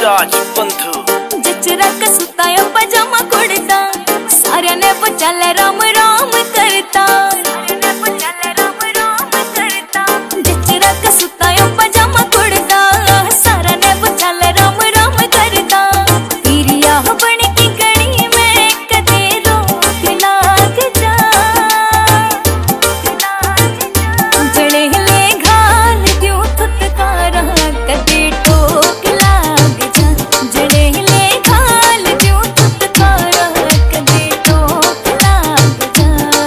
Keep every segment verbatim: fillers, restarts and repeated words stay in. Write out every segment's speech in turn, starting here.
विराज बंधु जचरा कसुताया पजामा कुड़ता सारे ने पचाल राम राम करता जचरा कसुताया पजामा कुड़ता सारा ने पचाल राम राम करता पीरिया बन की गड़ी में कदे रोक लाग जा जड़े ले घाल द्यों थुतकारा कदे टोक लाग जा जड़े ले घाल द्यों थुतकारा कदे टोक लाग जा।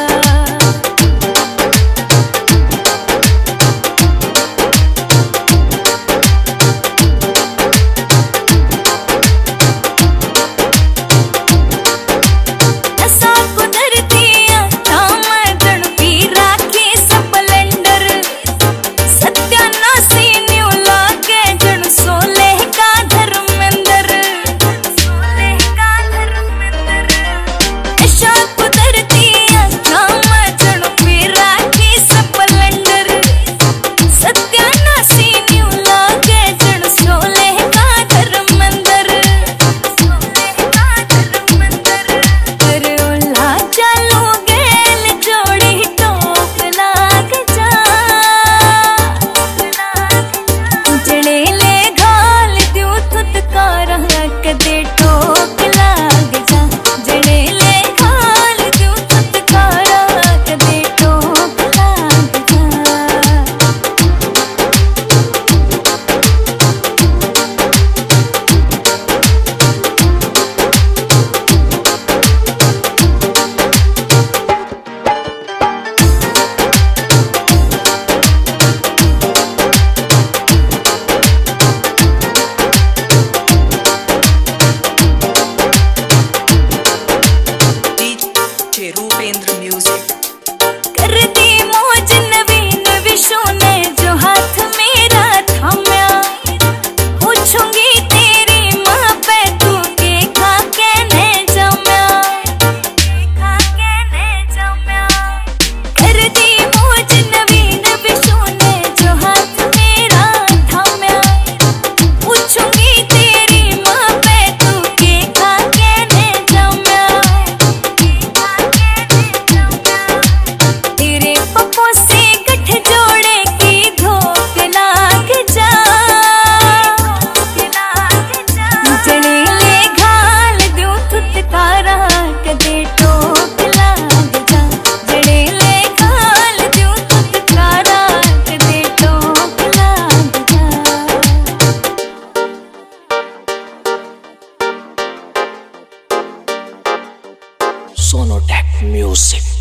असा कुदरतिया थाम जण पी राखी सपलेंडर सत्यानासी न्यू लागे जण सोले का धर्मेंदर असा कुदरतिया थाम जण पी राखी सपलेंडर सत्यानासी न्यू लागे जण सोले का धर्मेंदर कर ओला चालू गेल जोड़ी टोक लाग जा जड़े ले घाल द्यों थुतकारा कदे टोक लाग जा जड़े ले घाल द्यों थुतकारा कदे टोक लाग जा। DJ Rupendra music. कर दी मौज नवीन विशु ने जो हाथ मेरा थाम्या पूछूंगी तेरी माँ पे तू के खा के ने जम्या कर दी मौज नवीन विशु ने जो हाथ मेरा थाम्या पूछूंगी तेरी माँ पे तू के खा के ने जम्या तेरे पप्पो से गठ जोड़े की धोक लाग जा जड़े ले घाल द्यों थुतकारा कदे टोक लाग जा जड़े ले घाल द्यों थुतकारा कदे टोक लाग जा। Sonotek music.